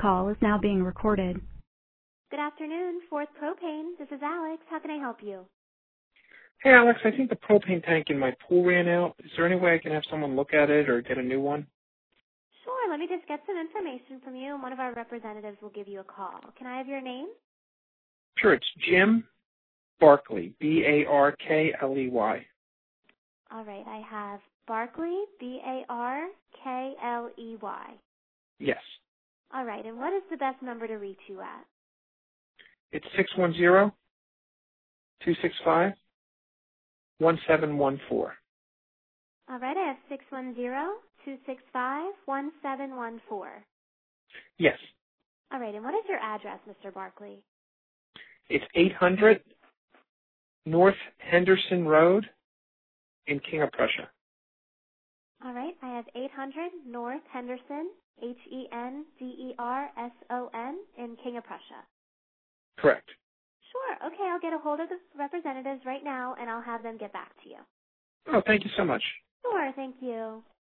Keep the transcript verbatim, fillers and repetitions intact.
call is now being recorded. Good afternoon, Fourth Propane. This is Alex. How can I help you? Hey, Alex, I think the propane tank in my pool ran out. Is there any way I can have someone look at it or get a new one? Sure. Let me just get some information from you, and one of our representatives will give you a call. Can I have your name? Sure, it's Jim Barkley, B A R K L E Y. All right. I have Barkley, B A R K L E Y. Yes. All right. And what is the best number to reach you at? It's six one zero, two six five, one seven one four. All right. I have six one zero, two six five, one seven one four. Yes. All right. And what is your address, Mister Barkley? It's eight hundred North Henderson Road in King of Prussia. All right. I have eight hundred North Henderson, H E N D E R S O N, in King of Prussia. Correct. Sure. Okay. I'll get a hold of the representatives right now, and I'll have them get back to you. Oh, thank you so much. Sure. Thank you.